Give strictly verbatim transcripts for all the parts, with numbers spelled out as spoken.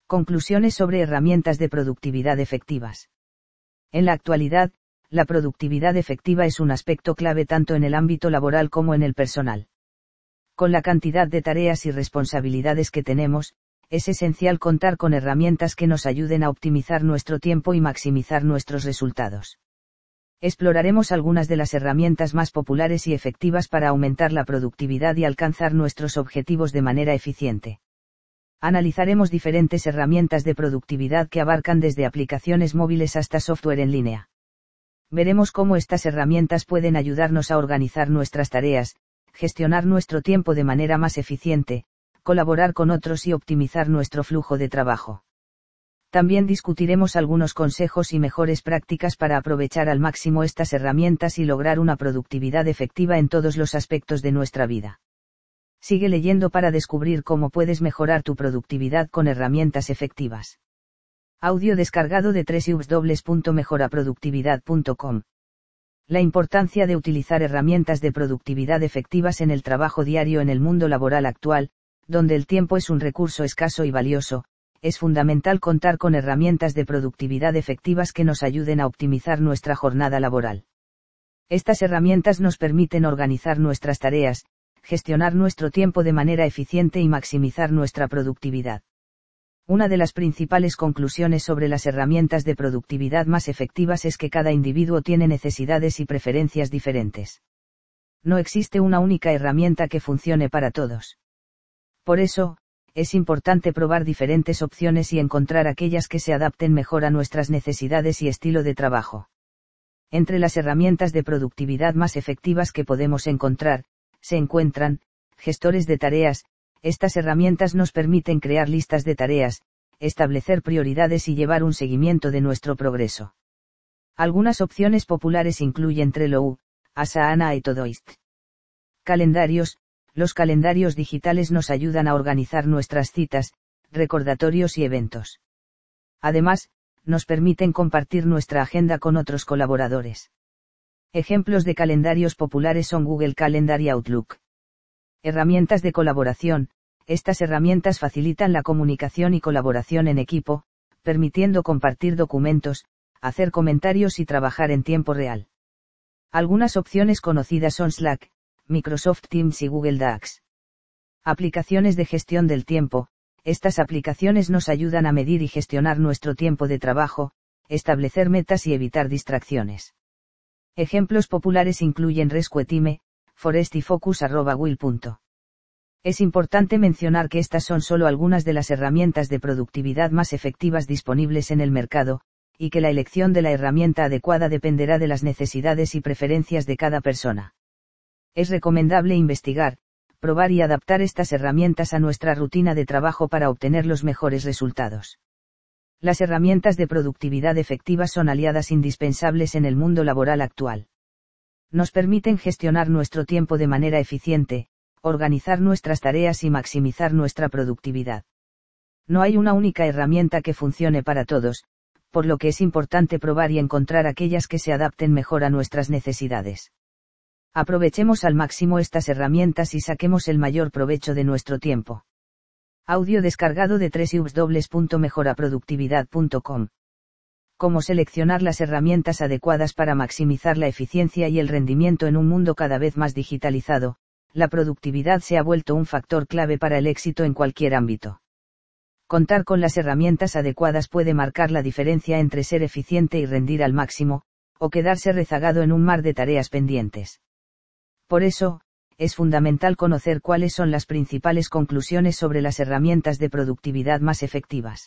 Conclusiones sobre herramientas de productividad efectivas. En la actualidad, la productividad efectiva es un aspecto clave tanto en el ámbito laboral como en el personal. Con la cantidad de tareas y responsabilidades que tenemos, es esencial contar con herramientas que nos ayuden a optimizar nuestro tiempo y maximizar nuestros resultados. Exploraremos algunas de las herramientas más populares y efectivas para aumentar la productividad y alcanzar nuestros objetivos de manera eficiente. Analizaremos diferentes herramientas de productividad que abarcan desde aplicaciones móviles hasta software en línea. Veremos cómo estas herramientas pueden ayudarnos a organizar nuestras tareas, gestionar nuestro tiempo de manera más eficiente, colaborar con otros y optimizar nuestro flujo de trabajo. También discutiremos algunos consejos y mejores prácticas para aprovechar al máximo estas herramientas y lograr una productividad efectiva en todos los aspectos de nuestra vida. Sigue leyendo para descubrir cómo puedes mejorar tu productividad con herramientas efectivas. Audio descargado de doble u doble u doble u punto mejora productividad punto com. La importancia de utilizar herramientas de productividad efectivas en el trabajo diario en el mundo laboral actual, donde el tiempo es un recurso escaso y valioso, es fundamental contar con herramientas de productividad efectivas que nos ayuden a optimizar nuestra jornada laboral. Estas herramientas nos permiten organizar nuestras tareas, gestionar nuestro tiempo de manera eficiente y maximizar nuestra productividad. Una de las principales conclusiones sobre las herramientas de productividad más efectivas es que cada individuo tiene necesidades y preferencias diferentes. No existe una única herramienta que funcione para todos. Por eso, es importante probar diferentes opciones y encontrar aquellas que se adapten mejor a nuestras necesidades y estilo de trabajo. Entre las herramientas de productividad más efectivas que podemos encontrar, se encuentran, gestores de tareas. Estas herramientas nos permiten crear listas de tareas, establecer prioridades y llevar un seguimiento de nuestro progreso. Algunas opciones populares incluyen Trello, Asana y Todoist. Calendarios. Los calendarios digitales nos ayudan a organizar nuestras citas, recordatorios y eventos. Además, nos permiten compartir nuestra agenda con otros colaboradores. Ejemplos de calendarios populares son Google Calendar y Outlook. Herramientas de colaboración. Estas herramientas facilitan la comunicación y colaboración en equipo, permitiendo compartir documentos, hacer comentarios y trabajar en tiempo real. Algunas opciones conocidas son Slack, Microsoft Teams y Google Docs. Aplicaciones de gestión del tiempo. Estas aplicaciones nos ayudan a medir y gestionar nuestro tiempo de trabajo, establecer metas y evitar distracciones. Ejemplos populares incluyen Rescuetime, Forest y Focus. Will. Es importante mencionar que estas son solo algunas de las herramientas de productividad más efectivas disponibles en el mercado, y que la elección de la herramienta adecuada dependerá de las necesidades y preferencias de cada persona. Es recomendable investigar, probar y adaptar estas herramientas a nuestra rutina de trabajo para obtener los mejores resultados. Las herramientas de productividad efectivas son aliadas indispensables en el mundo laboral actual. Nos permiten gestionar nuestro tiempo de manera eficiente, organizar nuestras tareas y maximizar nuestra productividad. No hay una única herramienta que funcione para todos, por lo que es importante probar y encontrar aquellas que se adapten mejor a nuestras necesidades. Aprovechemos al máximo estas herramientas y saquemos el mayor provecho de nuestro tiempo. Audio descargado de doble u doble u doble u punto mejora productividad punto com. Cómo seleccionar las herramientas adecuadas para maximizar la eficiencia y el rendimiento en un mundo cada vez más digitalizado. La productividad se ha vuelto un factor clave para el éxito en cualquier ámbito. Contar con las herramientas adecuadas puede marcar la diferencia entre ser eficiente y rendir al máximo, o quedarse rezagado en un mar de tareas pendientes. Por eso, es fundamental conocer cuáles son las principales conclusiones sobre las herramientas de productividad más efectivas.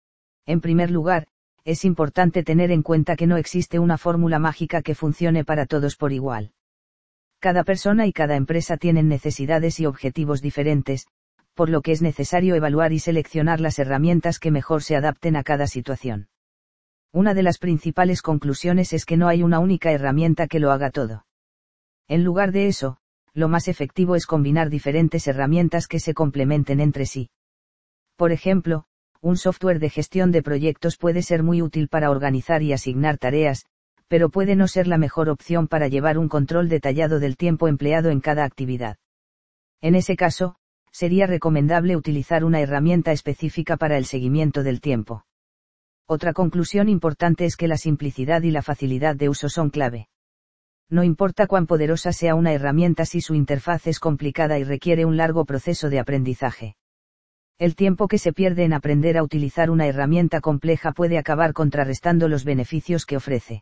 En primer lugar, es importante tener en cuenta que no existe una fórmula mágica que funcione para todos por igual. Cada persona y cada empresa tienen necesidades y objetivos diferentes, por lo que es necesario evaluar y seleccionar las herramientas que mejor se adapten a cada situación. Una de las principales conclusiones es que no hay una única herramienta que lo haga todo. En lugar de eso, lo más efectivo es combinar diferentes herramientas que se complementen entre sí. Por ejemplo, un software de gestión de proyectos puede ser muy útil para organizar y asignar tareas, pero puede no ser la mejor opción para llevar un control detallado del tiempo empleado en cada actividad. En ese caso, sería recomendable utilizar una herramienta específica para el seguimiento del tiempo. Otra conclusión importante es que la simplicidad y la facilidad de uso son clave. No importa cuán poderosa sea una herramienta si su interfaz es complicada y requiere un largo proceso de aprendizaje. El tiempo que se pierde en aprender a utilizar una herramienta compleja puede acabar contrarrestando los beneficios que ofrece.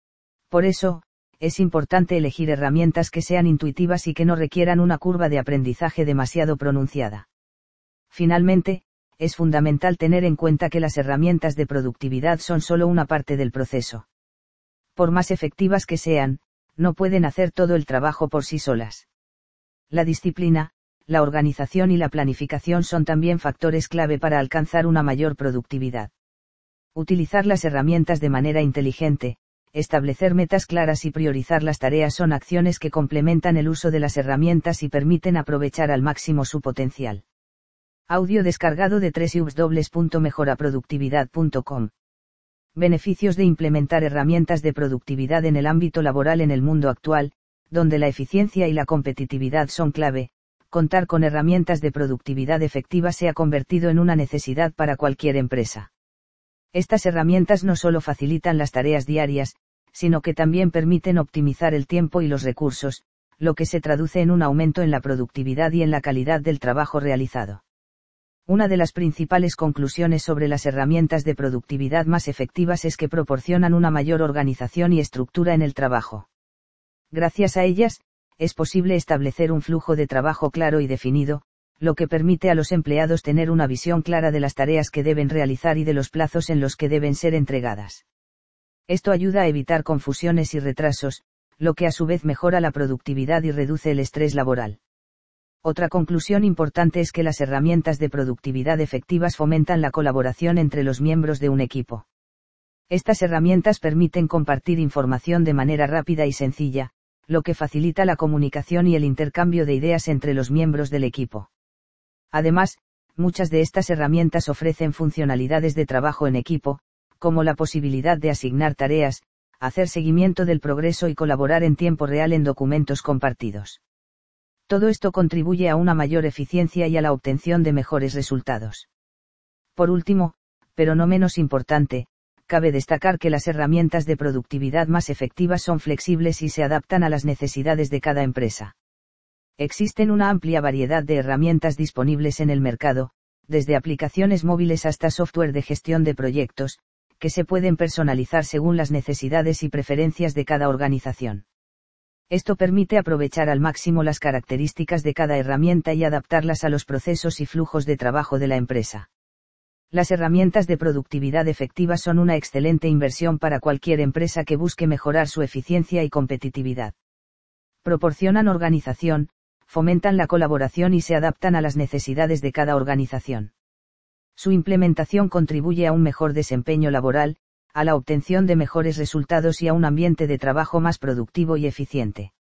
Por eso, es importante elegir herramientas que sean intuitivas y que no requieran una curva de aprendizaje demasiado pronunciada. Finalmente, es fundamental tener en cuenta que las herramientas de productividad son solo una parte del proceso. Por más efectivas que sean, no pueden hacer todo el trabajo por sí solas. La disciplina, la organización y la planificación son también factores clave para alcanzar una mayor productividad. Utilizar las herramientas de manera inteligente, establecer metas claras y priorizar las tareas son acciones que complementan el uso de las herramientas y permiten aprovechar al máximo su potencial. Audio descargado de doble u doble u doble u punto mejora productividad punto com. Beneficios de implementar herramientas de productividad en el ámbito laboral en el mundo actual, donde la eficiencia y la competitividad son clave. Contar con herramientas de productividad efectivas se ha convertido en una necesidad para cualquier empresa. Estas herramientas no solo facilitan las tareas diarias, sino que también permiten optimizar el tiempo y los recursos, lo que se traduce en un aumento en la productividad y en la calidad del trabajo realizado. Una de las principales conclusiones sobre las herramientas de productividad más efectivas es que proporcionan una mayor organización y estructura en el trabajo. Gracias a ellas, es posible establecer un flujo de trabajo claro y definido, lo que permite a los empleados tener una visión clara de las tareas que deben realizar y de los plazos en los que deben ser entregadas. Esto ayuda a evitar confusiones y retrasos, lo que a su vez mejora la productividad y reduce el estrés laboral. Otra conclusión importante es que las herramientas de productividad efectivas fomentan la colaboración entre los miembros de un equipo. Estas herramientas permiten compartir información de manera rápida y sencilla, lo que facilita la comunicación y el intercambio de ideas entre los miembros del equipo. Además, muchas de estas herramientas ofrecen funcionalidades de trabajo en equipo, como la posibilidad de asignar tareas, hacer seguimiento del progreso y colaborar en tiempo real en documentos compartidos. Todo esto contribuye a una mayor eficiencia y a la obtención de mejores resultados. Por último, pero no menos importante, cabe destacar que las herramientas de productividad más efectivas son flexibles y se adaptan a las necesidades de cada empresa. Existen una amplia variedad de herramientas disponibles en el mercado, desde aplicaciones móviles hasta software de gestión de proyectos, que se pueden personalizar según las necesidades y preferencias de cada organización. Esto permite aprovechar al máximo las características de cada herramienta y adaptarlas a los procesos y flujos de trabajo de la empresa. Las herramientas de productividad efectivas son una excelente inversión para cualquier empresa que busque mejorar su eficiencia y competitividad. Proporcionan organización, fomentan la colaboración y se adaptan a las necesidades de cada organización. Su implementación contribuye a un mejor desempeño laboral, a la obtención de mejores resultados y a un ambiente de trabajo más productivo y eficiente.